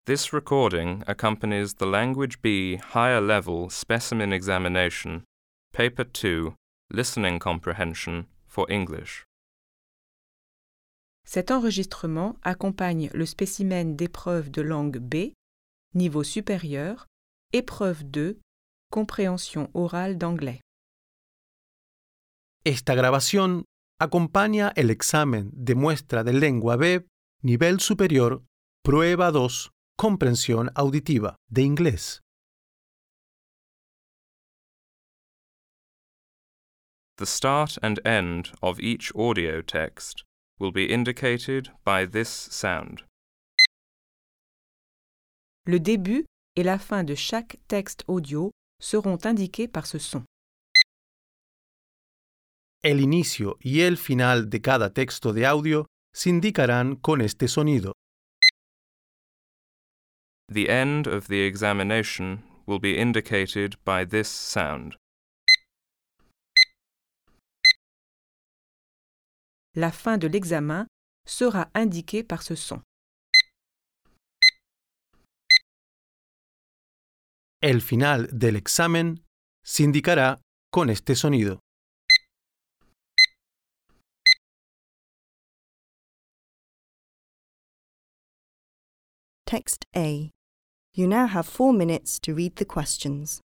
This recording accompanies the Language B Higher Level Specimen Examination, Paper 2, Listening Comprehension for English. Cet enregistrement accompagne le spécimen d'épreuve de langue B, niveau supérieur, épreuve 2, compréhension orale d'anglais. Esta grabación acompaña el examen de muestra de lengua B, nivel superior, prueba 2, comprensión auditiva de inglés. The start and end of each audio text will be indicated by this sound. Le début et la fin de chaque texte audio seront indiqués par ce son. El inicio y el final de cada texto de audio se indicarán con este sonido. The end of the examination will be indicated by this sound. La fin de l'examen sera indiquée par ce son. El final del examen se indicará con este sonido. Text A. You now have 4 minutes to read the questions.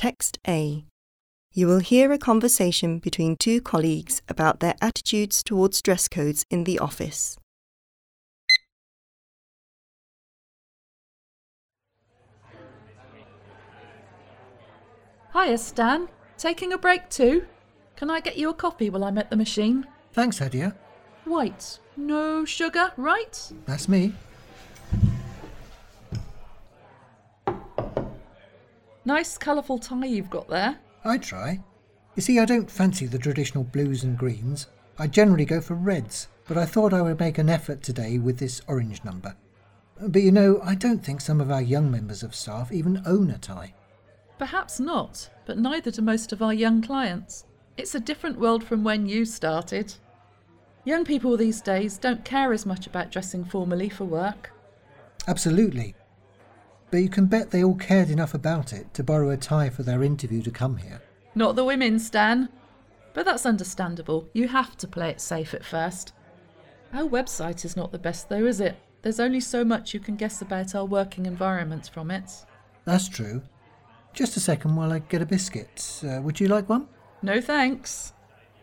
Text A. You will hear a conversation between two colleagues about their attitudes towards dress codes in the office. Hiya, Stan. Taking a break too? Can I get you a coffee while I'm at the machine? Thanks, Hadia. White, no sugar, right? That's me. Nice colourful tie you've got there. I try. You see, I don't fancy the traditional blues and greens. I generally go for reds, but I thought I would make an effort today with this orange number. But you know, I don't think some of our young members of staff even own a tie. Perhaps not, but neither do most of our young clients. It's a different world from when you started. Young people these days don't care as much about dressing formally for work. Absolutely. But you can bet they all cared enough about it to borrow a tie for their interview to come here. Not the women, Stan. But that's understandable. You have to play it safe at first. Our website is not the best though, is it? There's only so much you can guess about our working environment from it. That's true. Just a second while I get a biscuit. Would you like one? No thanks.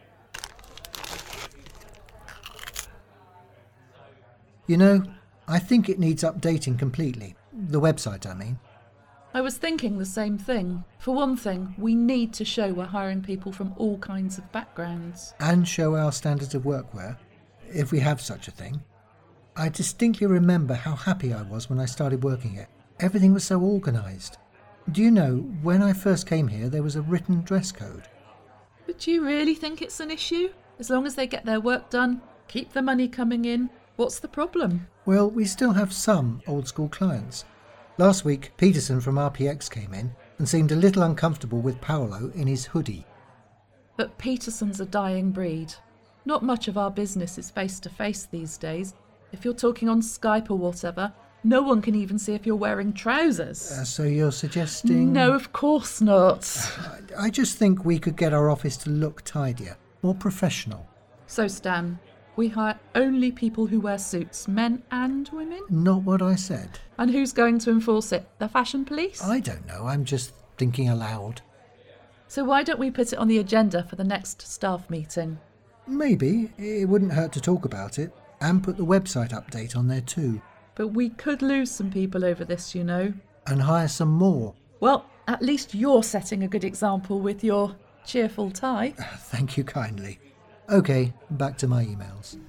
You know, I think it needs updating completely. The website, I mean. I was thinking the same thing. For one thing, we need to show we're hiring people from all kinds of backgrounds. And show our standards of workwear, if we have such a thing. I distinctly remember how happy I was when I started working here. Everything was so organised. Do you know, when I first came here, there was a written dress code. But do you really think it's an issue? As long as they get their work done, keep the money coming in, what's the problem? Well, we still have some old-school clients. Last week, Peterson from RPX came in and seemed a little uncomfortable with Paolo in his hoodie. But Peterson's a dying breed. Not much of our business is face-to-face these days. If you're talking on Skype or whatever, no one can even see if you're wearing trousers. So you're suggesting... No, of course not. I just think we could get our office to look tidier, more professional. So, Stan, we hire only people who wear suits, men and women? Not what I said. And who's going to enforce it? The fashion police? I don't know, I'm just thinking aloud. So why don't we put it on the agenda for the next staff meeting? Maybe. It wouldn't hurt to talk about it, and put the website update on there too. But we could lose some people over this, you know. And hire some more. Well, at least you're setting a good example with your cheerful tie. Thank you kindly. OK, back to my emails.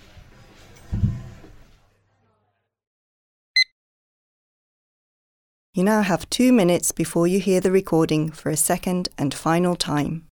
You now have 2 minutes before you hear the recording for a second and final time.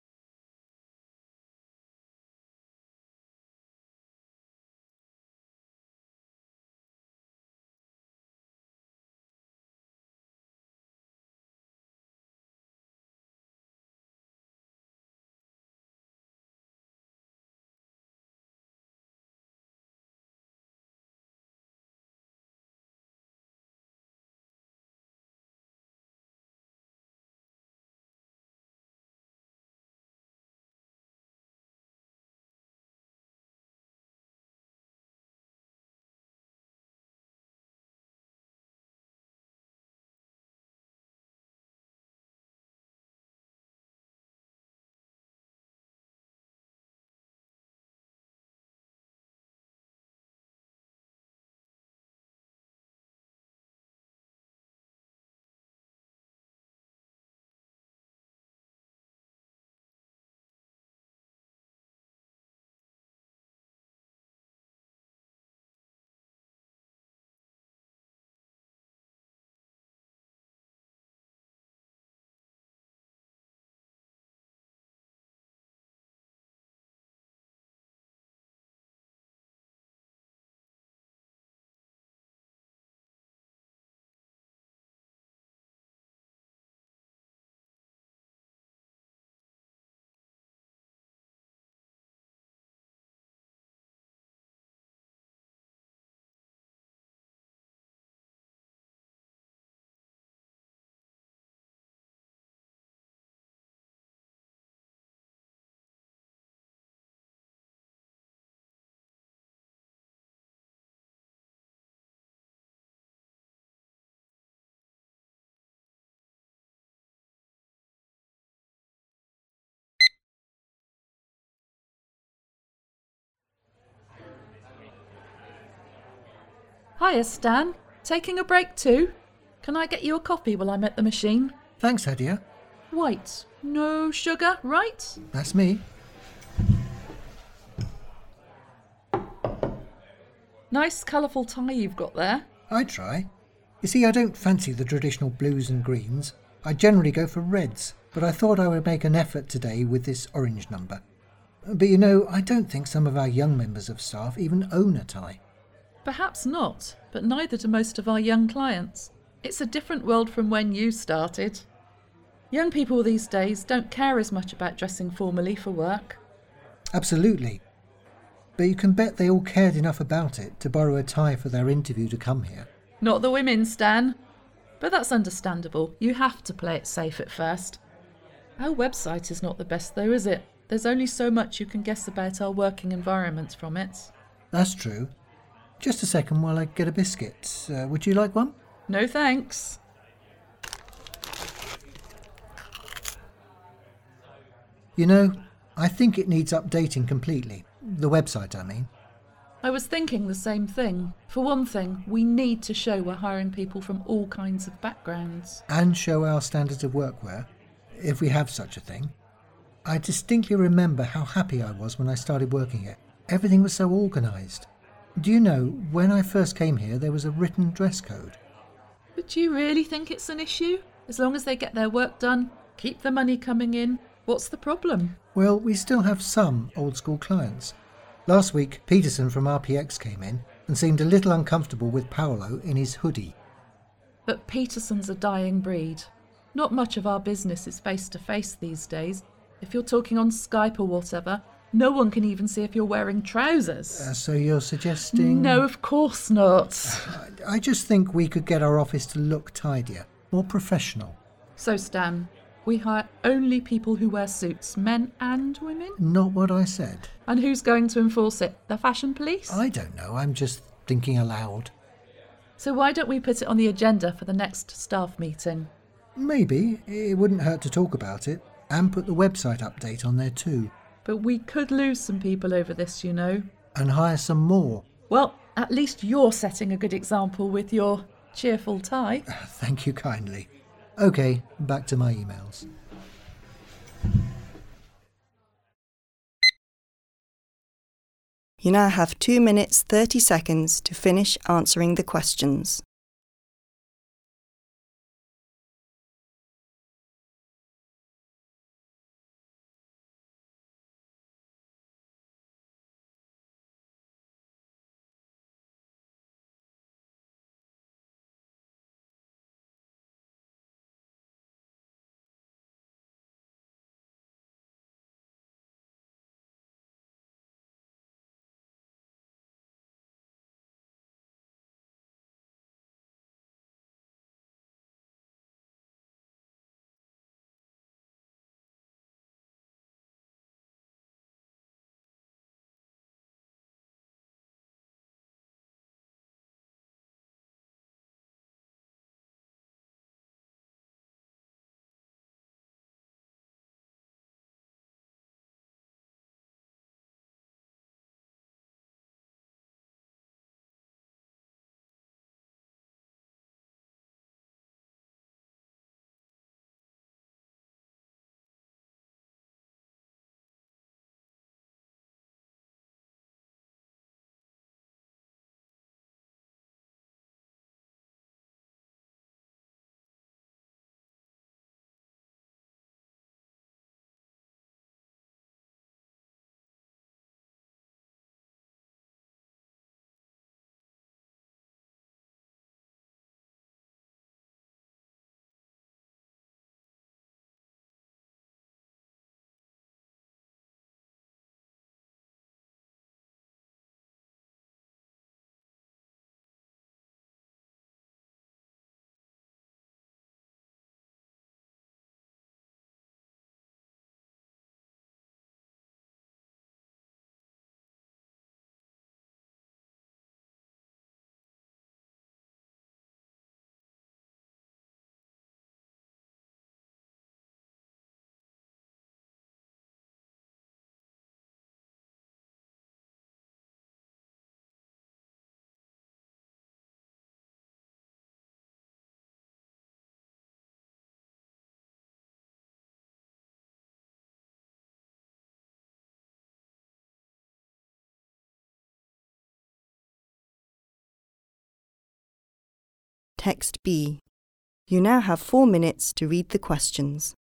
Hiya, Stan. Taking a break too? Can I get you a coffee while I'm at the machine? Thanks, Hadia. White, no sugar, right? That's me. Nice colourful tie you've got there. I try. You see, I don't fancy the traditional blues and greens. I generally go for reds, but I thought I would make an effort today with this orange number. But you know, I don't think some of our young members of staff even own a tie. Perhaps not, but neither do most of our young clients. It's a different world from when you started. Young people these days don't care as much about dressing formally for work. Absolutely. But you can bet they all cared enough about it to borrow a tie for their interview to come here. Not the women, Stan. But that's understandable. You have to play it safe at first. Our website is not the best though, is it? There's only so much you can guess about our working environment from it. That's true. Just a second while I get a biscuit. Would you like one? No thanks. You know, I think it needs updating completely. The website, I mean. I was thinking the same thing. For one thing, we need to show we're hiring people from all kinds of backgrounds. And show our standards of workwear, if we have such a thing. I distinctly remember how happy I was when I started working here. Everything was so organised. Do you know, when I first came here, there was a written dress code. But do you really think it's an issue? As long as they get their work done, keep the money coming in, what's the problem? Well, we still have some old-school clients. Last week, Peterson from RPX came in and seemed a little uncomfortable with Paolo in his hoodie. But Peterson's a dying breed. Not much of our business is face-to-face these days. If you're talking on Skype or whatever, no one can even see if you're wearing trousers. So you're suggesting... No, of course not. I just think we could get our office to look tidier, more professional. So, Stan, we hire only people who wear suits, men and women? Not what I said. And who's going to enforce it? The fashion police? I don't know, I'm just thinking aloud. So why don't we put it on the agenda for the next staff meeting? Maybe. It wouldn't hurt to talk about it, and put the website update on there too. But we could lose some people over this, you know. And hire some more. Well, at least you're setting a good example with your cheerful tie. Thank you kindly. OK, back to my emails. You now have 2 minutes 30 seconds to finish answering the questions. Text B. You now have 4 minutes to read the questions.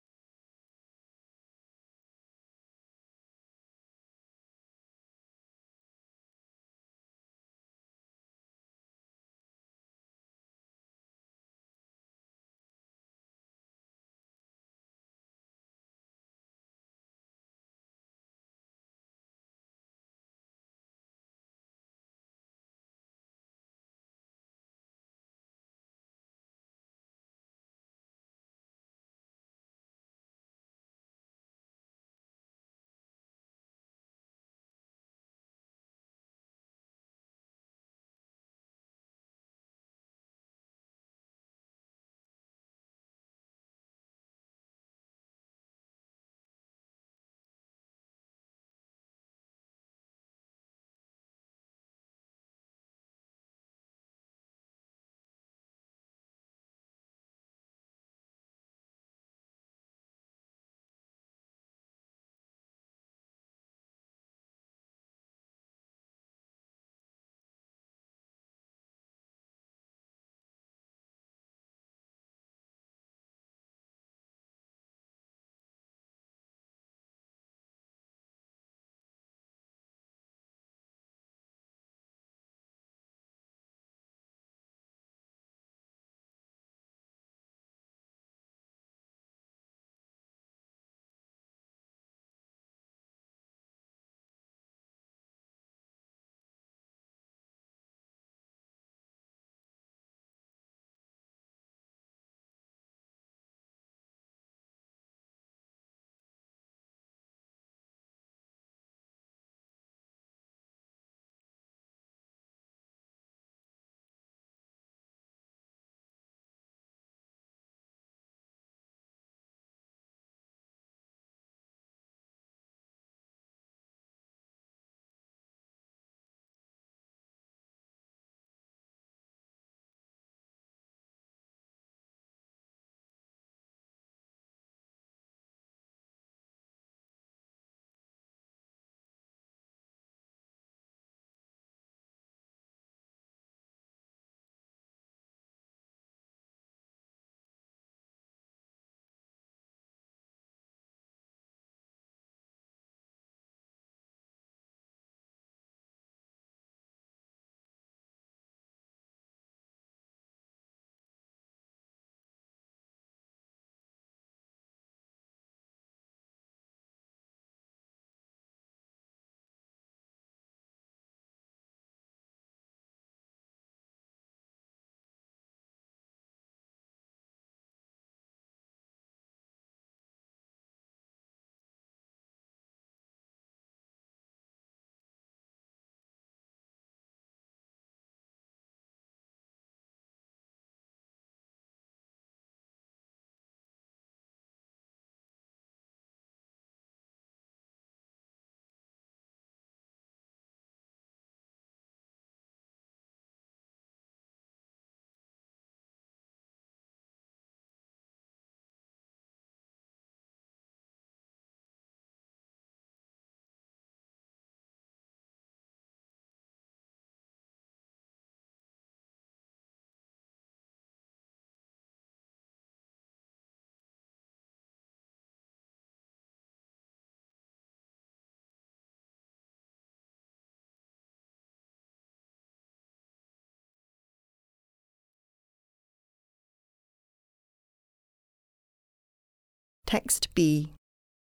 Text B.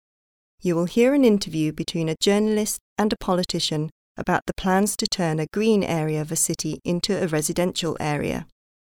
You will hear an interview between a journalist and a politician about the plans to turn a green area of a city into a residential area.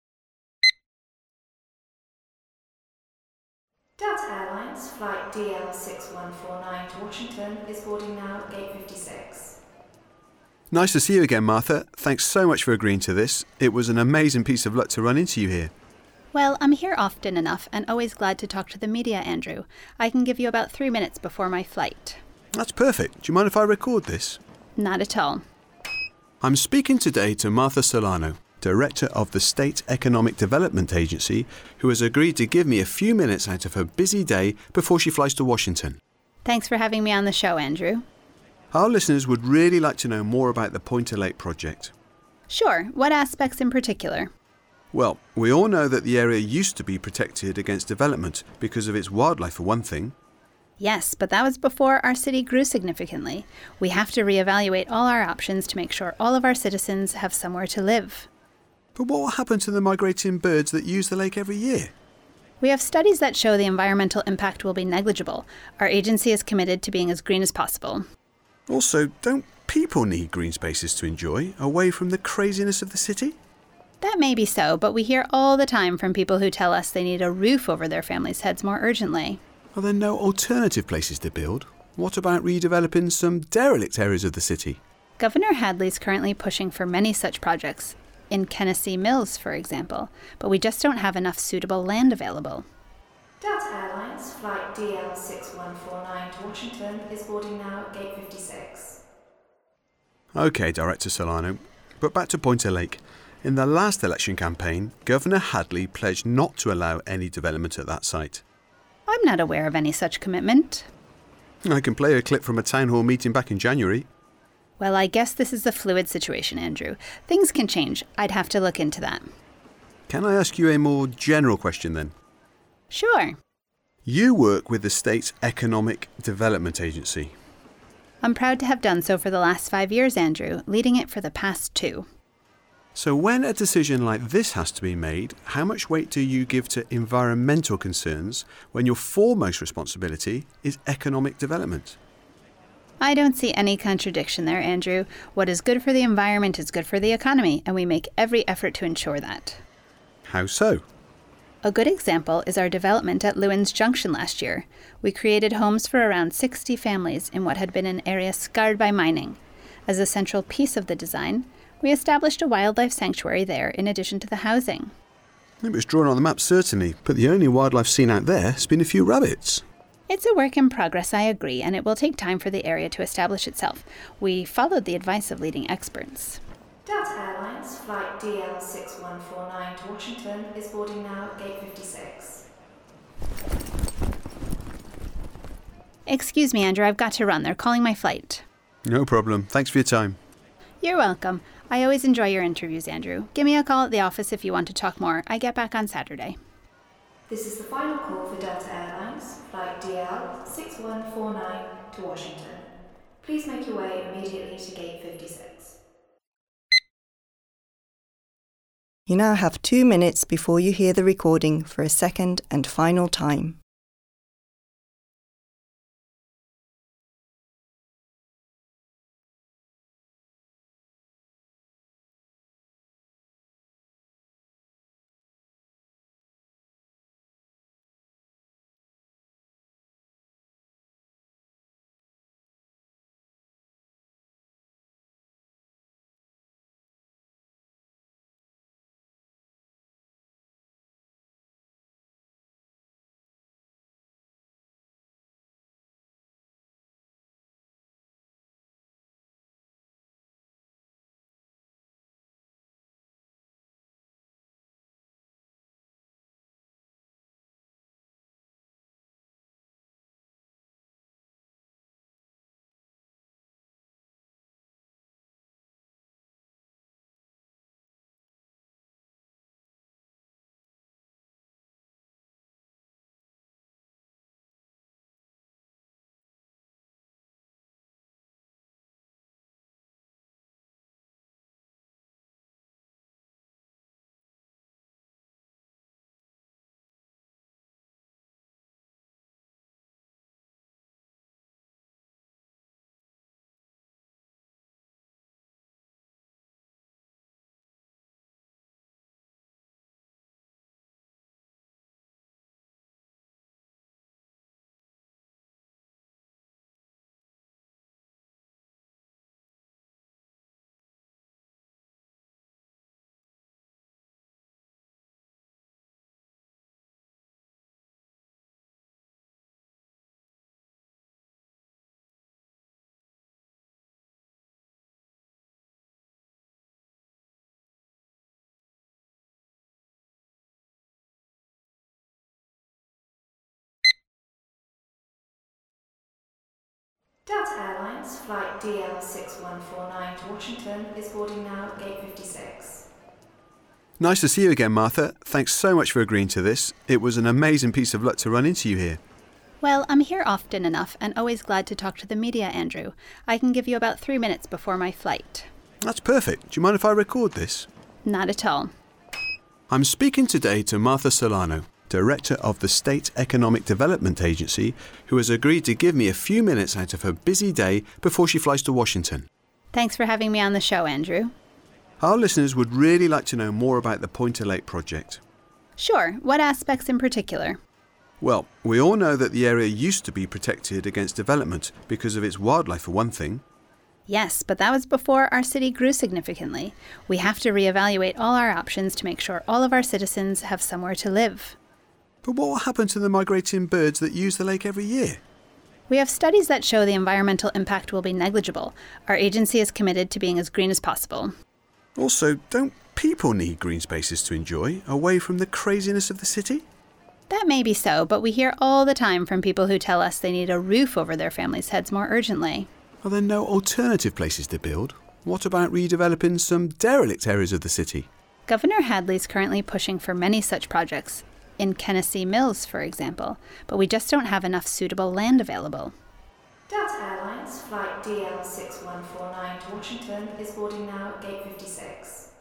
Delta Airlines flight DL6149 to Washington is boarding now at gate 56. Nice to see you again, Martha. Thanks so much for agreeing to this. It was an amazing piece of luck to run into you here. Well, I'm here often enough and always glad to talk to the media, Andrew. I can give you about 3 minutes before my flight. That's perfect. Do you mind if I record this? Not at all. I'm speaking today to Martha Solano, Director of the State Economic Development Agency, who has agreed to give me a few minutes out of her busy day before she flies to Washington. Thanks for having me on the show, Andrew. Our listeners would really like to know more about the Pointer Lake project. Sure. What aspects in particular? Well, we all know that the area used to be protected against development because of its wildlife for one thing. Yes, but that was before our city grew significantly. We have to reevaluate all our options to make sure all of our citizens have somewhere to live. But what will happen to the migrating birds that use the lake every year? We have studies that show the environmental impact will be negligible. Our agency is committed to being as green as possible. Also, don't people need green spaces to enjoy, away from the craziness of the city? That may be so, but we hear all the time from people who tell us they need a roof over their families' heads more urgently. Are there no alternative places to build? What about redeveloping some derelict areas of the city? Governor Hadley's currently pushing for many such projects, in Kennesee Mills, for example, but we just don't have enough suitable land available. Delta Airlines flight DL6149 to Washington is boarding now at gate 56. OK, Director Solano, but back to Pointer Lake. In the last election campaign, Governor Hadley pledged not to allow any development at that site. I'm not aware of any such commitment. I can play a clip from a town hall meeting back in January. Well, I guess this is a fluid situation, Andrew. Things can change. I'd have to look into that. Can I ask you a more general question then? Sure. You work with the state's Economic Development Agency. I'm proud to have done so for the last 5 years, Andrew, leading it for the past 2. So when a decision like this has to be made, how much weight do you give to environmental concerns when your foremost responsibility is economic development? I don't see any contradiction there, Andrew. What is good for the environment is good for the economy, and we make every effort to ensure that. How so? A good example is our development at Lewins Junction last year. We created homes for around 60 families in what had been an area scarred by mining. As a central piece of the design, we established a wildlife sanctuary there in addition to the housing. It was drawn on the map, certainly, but the only wildlife seen out there has been a few rabbits. It's a work in progress, I agree, and it will take time for the area to establish itself. We followed the advice of leading experts. Delta Airlines flight DL6149 to Washington is boarding now at gate 56. Excuse me, Andrew, I've got to run. They're calling my flight. No problem. Thanks for your time. You're welcome. I always enjoy your interviews, Andrew. Give me a call at the office if you want to talk more. I get back on Saturday. This is the final call for Delta Airlines, flight DL6149 to Washington. Please make your way immediately to gate 56. You now have 2 minutes before you hear the recording for a second and final time. Delta Airlines flight DL6149 to Washington is boarding now at gate 56. Nice to see you again, Martha. Thanks so much for agreeing to this. It was an amazing piece of luck to run into you here. Well, I'm here often enough and always glad to talk to the media, Andrew. I can give you about 3 minutes before my flight. That's perfect. Do you mind if I record this? Not at all. I'm speaking today to Martha Solano, Director of the State Economic Development Agency, who has agreed to give me a few minutes out of her busy day before she flies to Washington. Thanks for having me on the show, Andrew. Our listeners would really like to know more about the Pointer Lake project. Sure. What aspects in particular? Well, we all know that the area used to be protected against development because of its wildlife, for one thing. Yes, but that was before our city grew significantly. We have to reevaluate all our options to make sure all of our citizens have somewhere to live. But what will happen to the migrating birds that use the lake every year? We have studies that show the environmental impact will be negligible. Our agency is committed to being as green as possible. Also, don't people need green spaces to enjoy, away from the craziness of the city? That may be so, but we hear all the time from people who tell us they need a roof over their families' heads more urgently. Are there no alternative places to build? What about redeveloping some derelict areas of the city? Governor Hadley's currently pushing for many such projects, in Kennesee Mills, for example, but we just don't have enough suitable land available. Delta Airlines flight DL6149 to Washington is boarding now at gate 56.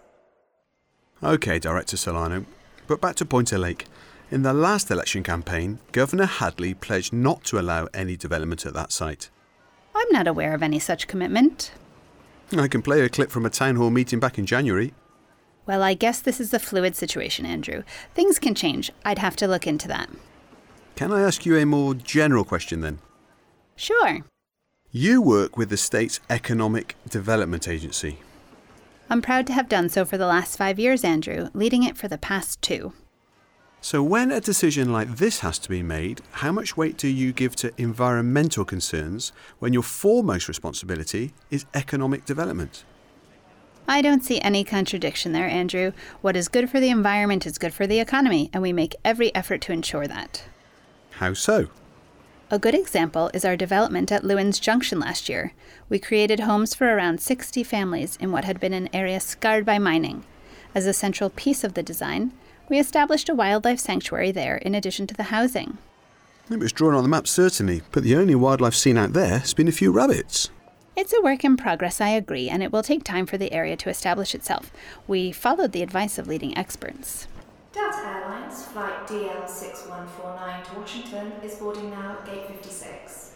OK, Director Solano, but back to Pointer Lake. In the last election campaign, Governor Hadley pledged not to allow any development at that site. I'm not aware of any such commitment. I can play a clip from a town hall meeting back in January. Well, I guess this is a fluid situation, Andrew. Things can change. I'd have to look into that. Can I ask you a more general question then? Sure. You work with the state's Economic Development Agency. I'm proud to have done so for the last 5 years, Andrew, leading it for the past 2. So when a decision like this has to be made, how much weight do you give to environmental concerns when your foremost responsibility is economic development? I don't see any contradiction there, Andrew. What is good for the environment is good for the economy, and we make every effort to ensure that. How so? A good example is our development at Lewins Junction last year. We created homes for around 60 families in what had been an area scarred by mining. As a central piece of the design, we established a wildlife sanctuary there in addition to the housing. It was drawn on the map, certainly, but the only wildlife seen out there has been a few rabbits. It's a work in progress, I agree, and it will take time for the area to establish itself. We followed the advice of leading experts. Delta Airlines flight DL6149 to Washington is boarding now at gate 56.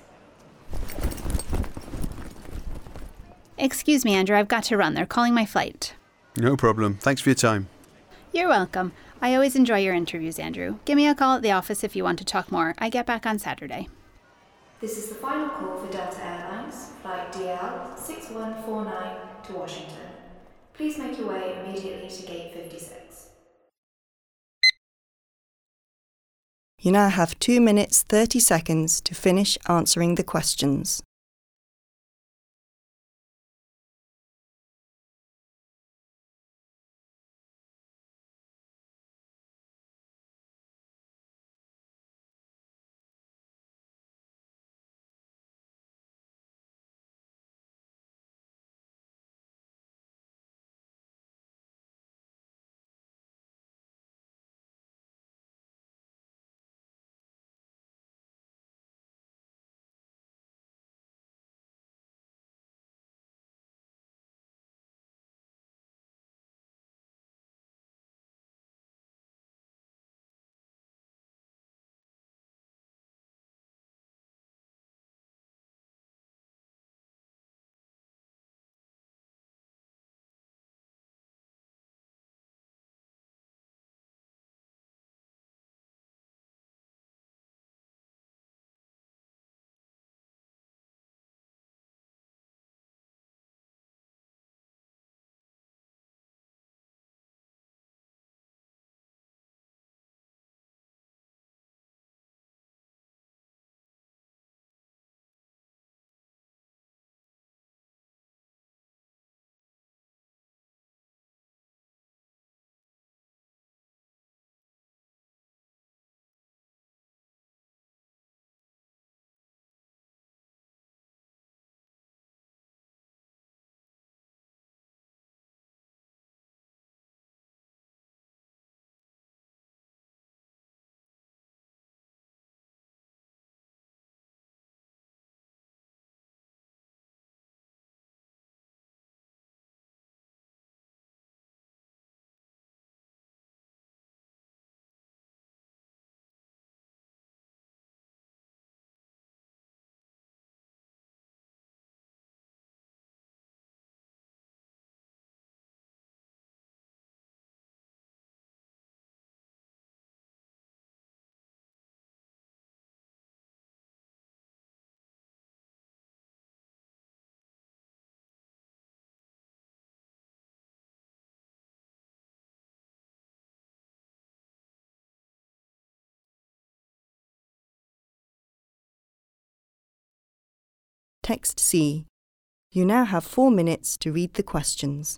Excuse me, Andrew, I've got to run. They're calling my flight. No problem. Thanks for your time. You're welcome. I always enjoy your interviews, Andrew. Give me a call at the office if you want to talk more. I get back on Saturday. This is the final call for Delta Airlines, flight DL6149 to Washington. Please make your way immediately to gate 56. You now have 2 minutes 30 seconds to finish answering the questions. Text C. You now have 4 minutes to read the questions.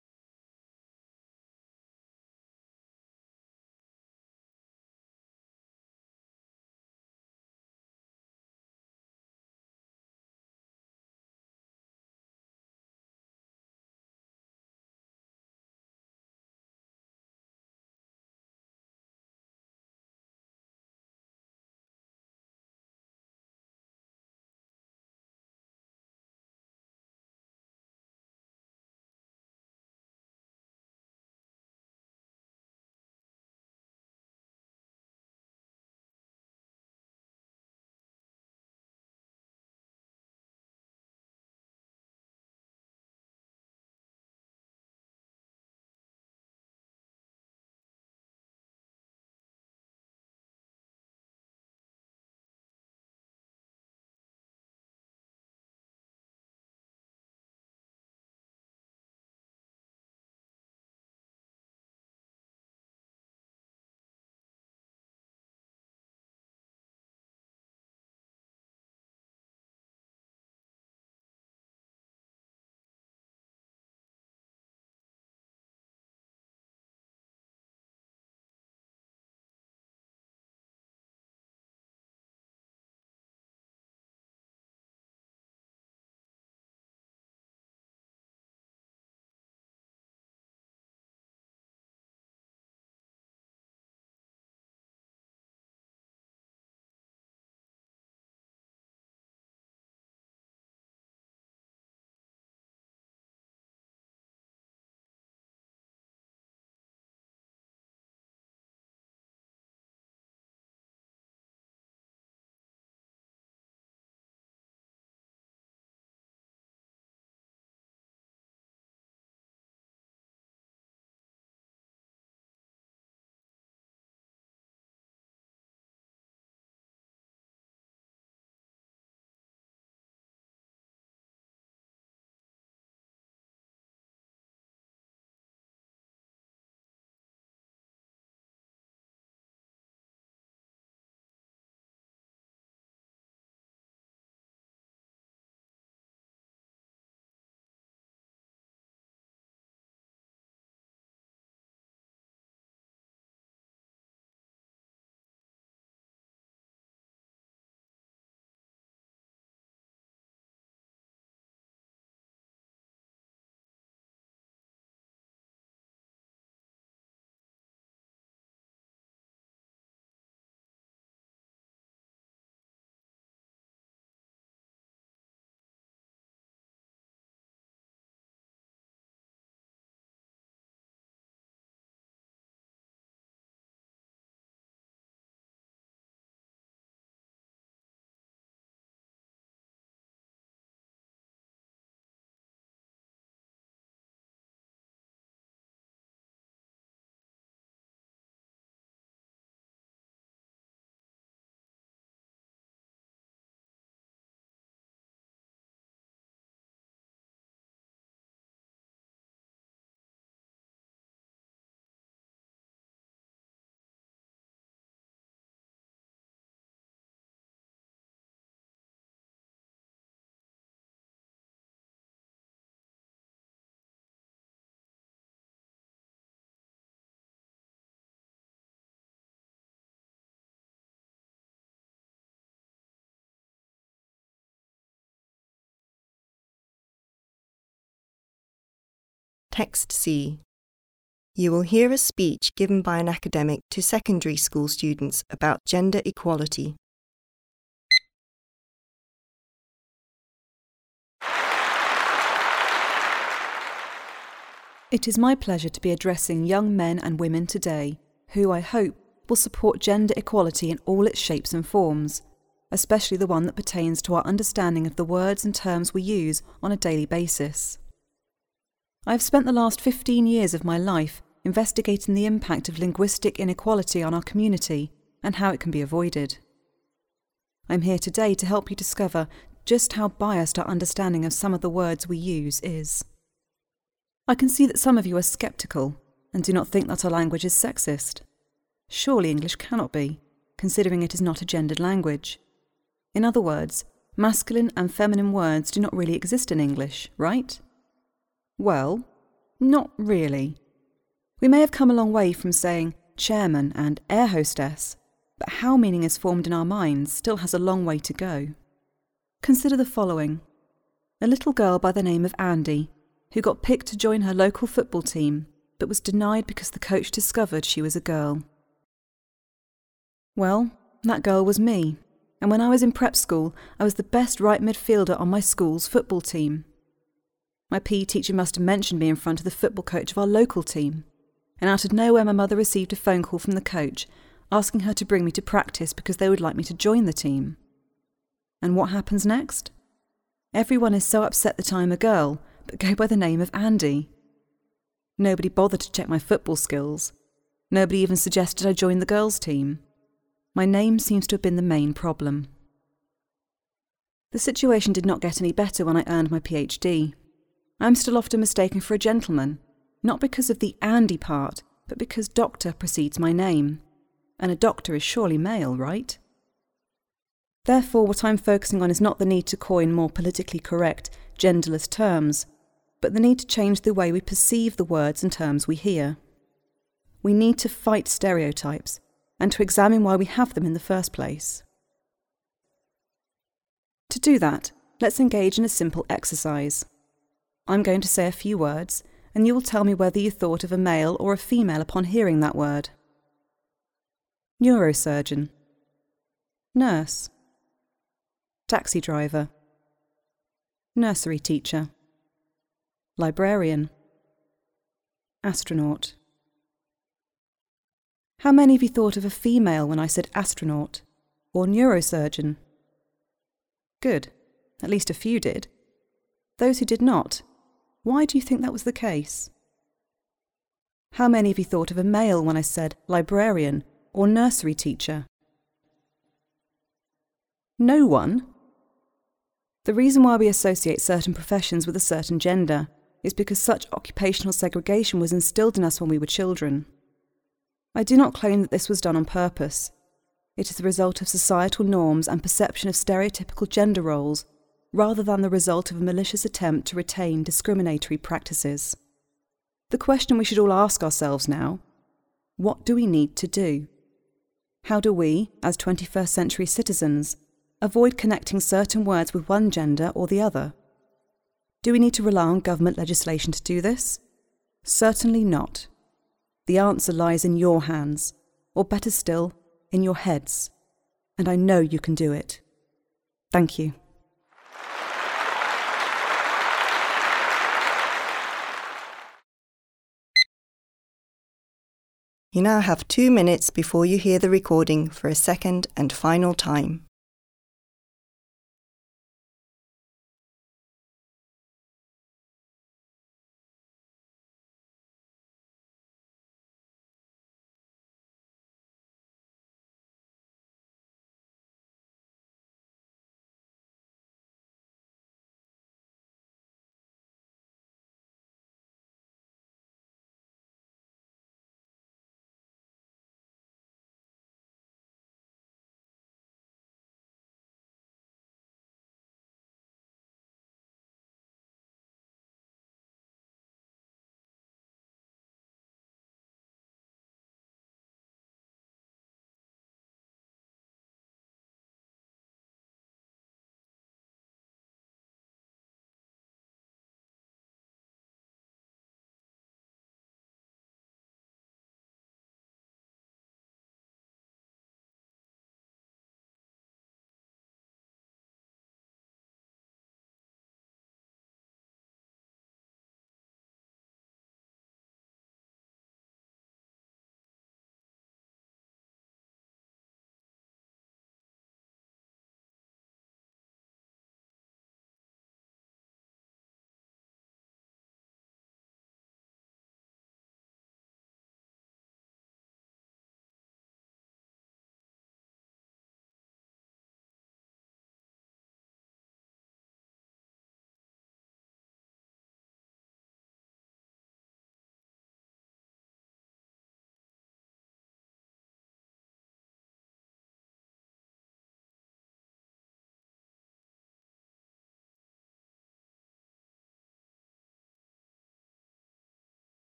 Text C. You will hear a speech given by an academic to secondary school students about gender equality. It is my pleasure to be addressing young men and women today, who I hope will support gender equality in all its shapes and forms, especially the one that pertains to our understanding of the words and terms we use on a daily basis. I have spent the last 15 years of my life investigating the impact of linguistic inequality on our community and how it can be avoided. I'm here today to help you discover just how biased our understanding of some of the words we use is. I can see that some of you are sceptical and do not think that our language is sexist. Surely English cannot be, considering it is not a gendered language. In other words, Masculine and feminine words do not really exist in English, right? Well, not really. We may have come a long way from saying chairman and air hostess, but how meaning is formed in our minds still has a long way to go. Consider the following. A little girl by the name of Andy, who got picked to join her local football team, but was denied because the coach discovered she was a girl. Well, that girl was me, and when I was in prep school, I was the best right midfielder on my school's football team. My PE teacher must have mentioned me in front of the football coach of our local team, and out of nowhere my mother received a phone call from the coach asking her to bring me to practice because they would like me to join the team. And what happens next? Everyone is so upset that I'm a girl, but go by the name of Andy. Nobody bothered to check my football skills. Nobody even suggested I join the girls' team. My name seems to have been the main problem. The situation did not get any better when I earned my PhD. I'm still often mistaken for a gentleman, not because of the Andy part, but because doctor precedes my name. And a doctor is surely male, right? Therefore, what I'm focusing on is not the need to coin more politically correct, genderless terms, but the need to change the way we perceive the words and terms we hear. We need to fight stereotypes and to examine why we have them in the first place. To do that, let's engage in a simple exercise. I'm going to say a few words, and you will tell me whether you thought of a male or a female upon hearing that word. Neurosurgeon. Nurse. Taxi driver. Nursery teacher. Librarian. Astronaut. How many of you thought of a female when I said astronaut or neurosurgeon? Good. At least a few did. Those who did not, why do you think that was the case? How many of you thought of a male when I said librarian or nursery teacher? No one? The reason why we associate certain professions with a certain gender is because such occupational segregation was instilled in us when we were children. I do not claim that this was done on purpose. It is the result of societal norms and perception of stereotypical gender roles, rather than the result of a malicious attempt to retain discriminatory practices. The question we should all ask ourselves now: what do we need to do? How do we, as 21st century citizens, avoid connecting certain words with one gender or the other? Do we need to rely on government legislation to do this? Certainly not. The answer lies in your hands, or better still, in your heads. And I know you can do it. Thank you. You now have 2 minutes before you hear the recording for a second and final time.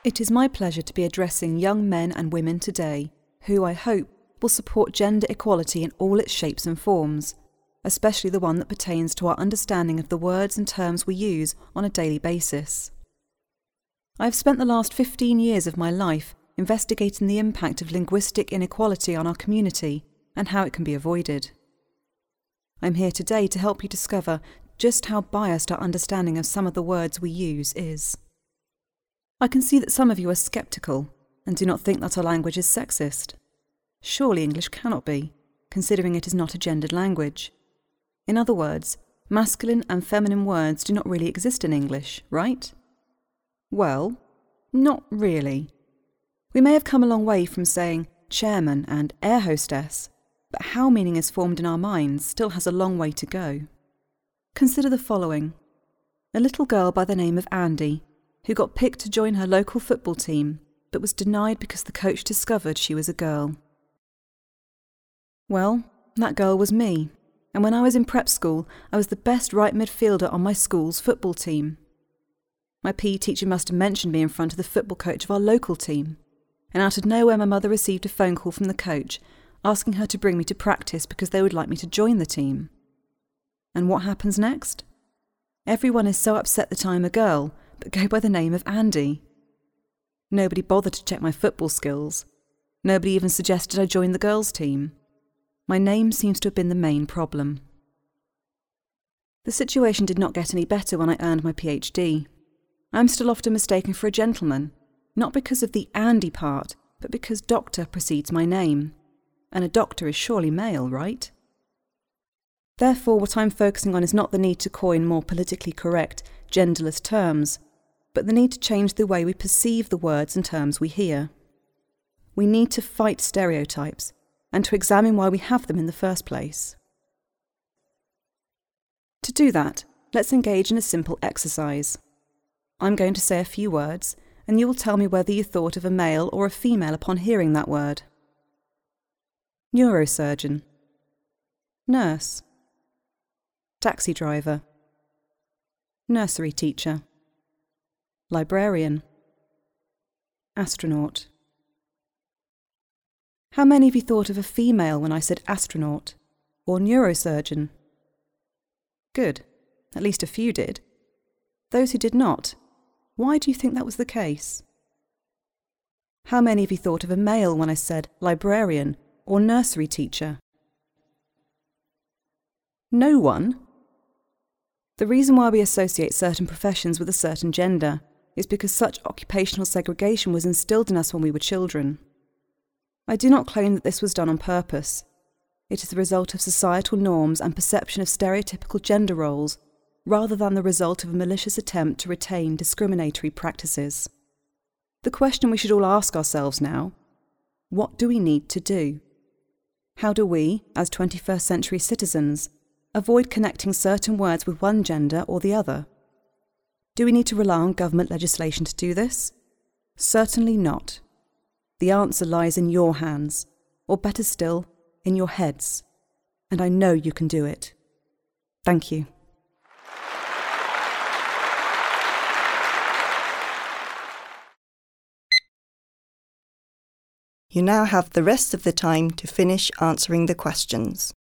It is my pleasure to be addressing young men and women today, who I hope will support gender equality in all its shapes and forms, especially the one that pertains to our understanding of the words and terms we use on a daily basis. I have spent the last 15 years of my life investigating the impact of linguistic inequality on our community and how it can be avoided. I'm here today to help you discover just how biased our understanding of some of the words we use is. I can see that some of you are sceptical and do not think that our language is sexist. Surely English cannot be, considering it is not a gendered language. In other words, masculine and feminine words do not really exist in English, right? Well, not really. We may have come a long way from saying chairman and air hostess, but how meaning is formed in our minds still has a long way to go. Consider the following. A little girl by the name of Andy, who got picked to join her local football team, but was denied because the coach discovered she was a girl. Well, that girl was me, and when I was in prep school, I was the best right midfielder on my school's football team. My PE teacher must have mentioned me in front of the football coach of our local team, and out of nowhere my mother received a phone call from the coach asking her to bring me to practice because they would like me to join the team. And what happens next? Everyone is so upset that I am a girl, but go by the name of Andy. Nobody bothered to check my football skills. Nobody even suggested I join the girls' team. My name seems to have been the main problem. The situation did not get any better when I earned my PhD. I am still often mistaken for a gentleman, not because of the Andy part, but because doctor precedes my name. And a doctor is surely male, right? Therefore, what I'm focusing on is not the need to coin more politically correct, genderless terms, but the need to change the way we perceive the words and terms we hear. We need to fight stereotypes and to examine why we have them in the first place. To do that, let's engage in a simple exercise. I'm going to say a few words, and you will tell me whether you thought of a male or a female upon hearing that word. Neurosurgeon. Nurse. Taxi driver. Nursery teacher. Librarian. Astronaut. How many of you thought of a female when I said astronaut or neurosurgeon? Good. At least a few did. Those who did not, why do you think that was the case? How many of you thought of a male when I said librarian or nursery teacher? No one? The reason why we associate certain professions with a certain gender is because such occupational segregation was instilled in us when we were children. I do not claim that this was done on purpose. It is the result of societal norms and perception of stereotypical gender roles, rather than the result of a malicious attempt to retain discriminatory practices. The question we should all ask ourselves now: what do we need to do? How do we, as 21st century citizens, avoid connecting certain words with one gender or the other? Do we need to rely on government legislation to do this? Certainly not. The answer lies in your hands, or better still, in your heads. And I know you can do it. Thank you. You now have the rest of the time to finish answering the questions.